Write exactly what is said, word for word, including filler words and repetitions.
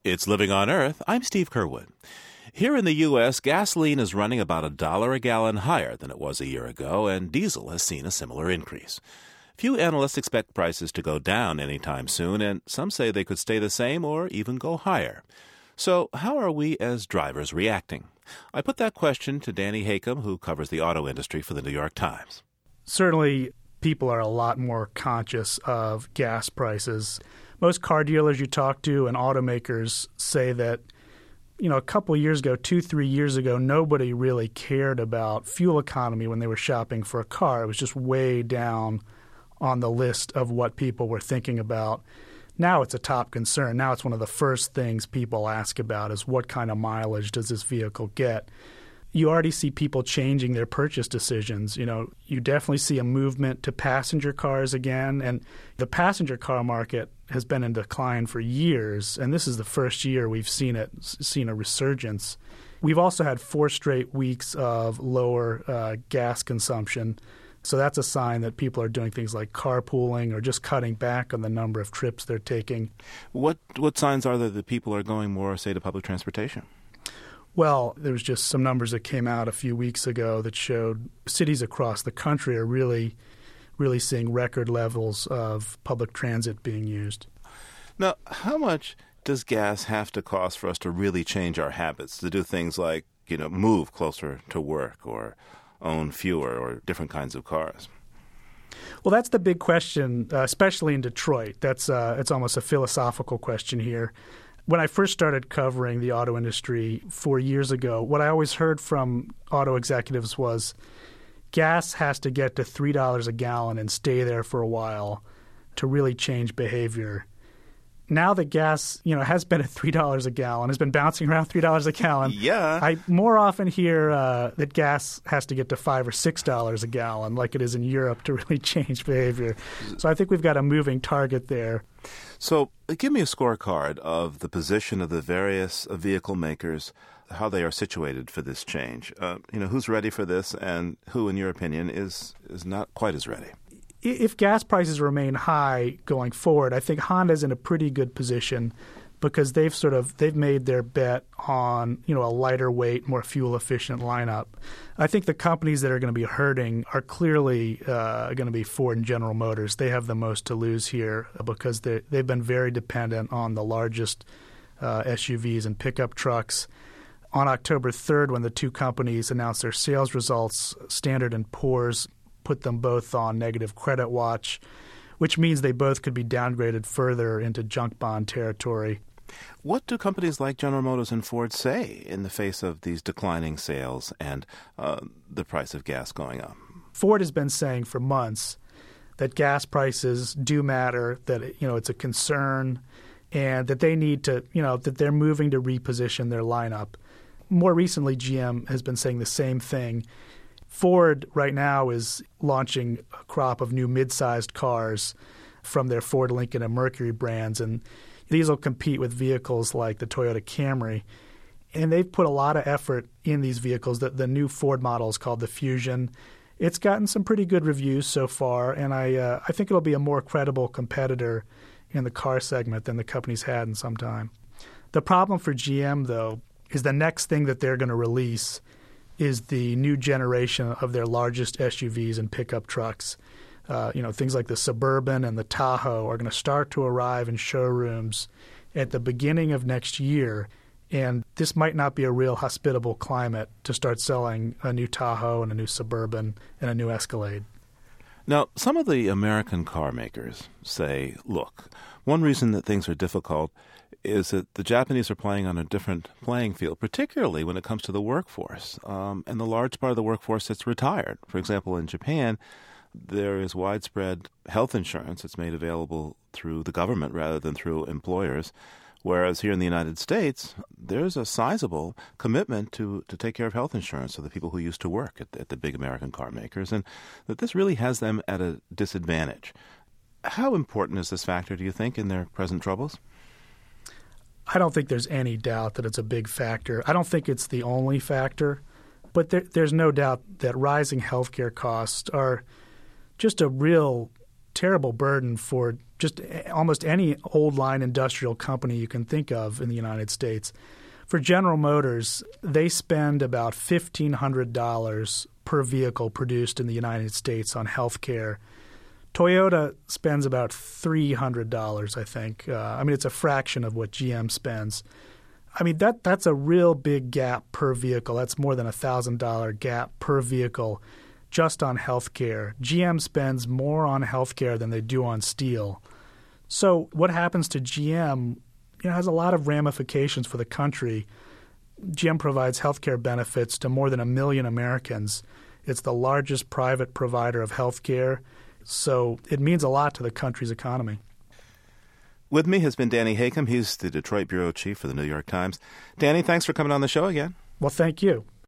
It's Living on Earth. I'm Steve Curwood. Here in the U S, gasoline is running about a dollar a gallon higher than it was a year ago, and diesel has seen a similar increase. Few analysts expect prices to go down anytime soon, and some say they could stay the same or even go higher. So how are we as drivers reacting? I put that question to Danny Hakem, who covers the auto industry for the New York Times. Certainly, people are a lot more conscious of gas prices. Most car dealers you talk to and automakers say that, you know, a couple of years ago, two, three years ago, nobody really cared about fuel economy when they were shopping for a car. It was just way down on the list of what people were thinking about. Now it's a top concern. Now it's one of the first things people ask about is what kind of mileage does this vehicle get? You already see people changing their purchase decisions. You know, you definitely see a movement to passenger cars again, and the passenger car market has been in decline for years, and this is the first year we've seen it seen a resurgence. We've also had four straight weeks of lower uh, gas consumption, so that's a sign that people are doing things like carpooling or just cutting back on the number of trips they're taking. What what signs are there that people are going more, say, to public transportation? Well, there was just some numbers that came out a few weeks ago that showed cities across the country are really, really seeing record levels of public transit being used. Now, how much does gas have to cost for us to really change our habits, to do things like, you know, move closer to work or own fewer or different kinds of cars? Well, that's the big question, uh, especially in Detroit. That's uh, it's almost a philosophical question here. When I first started covering the auto industry four years ago, what I always heard from auto executives was gas has to get to three dollars a gallon and stay there for a while to really change behavior. Now that gas, you know, has been at three dollars a gallon, has been bouncing around three dollars a gallon, yeah. I more often hear uh, that gas has to get to five dollars or six dollars a gallon like it is in Europe to really change behavior. So I think we've got a moving target there. So give me a scorecard of the position of the various vehicle makers, how they are situated for this change. Uh, you know, who's ready for this and who, in your opinion, is is not quite as ready? If gas prices remain high going forward, I think Honda's in a pretty good position because they've sort of they've made their bet on, you know, a lighter weight, more fuel efficient lineup. I think the companies that are going to be hurting are clearly uh, going to be Ford and General Motors. They have the most to lose here because they they've been very dependent on the largest uh, S U Vs and pickup trucks. On October third, when the two companies announced their sales results, Standard and Poor's put them both on negative credit watch, which means they both could be downgraded further into junk bond territory. What do companies like General Motors and Ford say in the face of these declining sales and uh, the price of gas going up? Ford has been saying for months that gas prices do matter, that, you know, it's a concern, and that they need to, you know, that they're moving to reposition their lineup. More recently, G M has been saying the same thing. Ford right now is launching a crop of new mid-sized cars from their Ford, Lincoln, and Mercury brands, and these will compete with vehicles like the Toyota Camry. And they've put a lot of effort in these vehicles. The, the new Ford model is called the Fusion. It's gotten some pretty good reviews so far, and I uh, I think it'll be a more credible competitor in the car segment than the company's had in some time. The problem for G M, though, is the next thing that they're going to release is the new generation of their largest S U Vs and pickup trucks. Uh, you know, things like the Suburban and the Tahoe are going to start to arrive in showrooms at the beginning of next year. And this might not be a real hospitable climate to start selling a new Tahoe and a new Suburban and a new Escalade. Now, some of the American car makers say, look, one reason that things are difficult is that the Japanese are playing on a different playing field, particularly when it comes to the workforce, um, and the large part of the workforce that's retired. For example, in Japan, there is widespread health insurance that's made available through the government rather than through employers, whereas here in the United States, there's a sizable commitment to, to take care of health insurance for the people who used to work at, at the big American car makers, and that this really has them at a disadvantage. How important is this factor, do you think, in their present troubles? I don't think there's any doubt that it's a big factor. I don't think it's the only factor, but there, there's no doubt that rising healthcare costs are just a real terrible burden for just almost any old line industrial company you can think of in the United States. For General Motors, they spend about fifteen hundred dollars per vehicle produced in the United States on health care. Toyota spends about three hundred dollars, I think. Uh, I mean, it's a fraction of what G M spends. I mean, that that's a real big gap per vehicle. That's more than a one thousand dollars gap per vehicle just on health care. G M spends more on health care than they do on steel. So what happens to G M, you know, has a lot of ramifications for the country. G M provides health care benefits to more than a million Americans. It's the largest private provider of health care. So it means a lot to the country's economy. With me has been Danny Hakam. He's the Detroit bureau chief for the New York Times. Danny, thanks for coming on the show again. Well, thank you.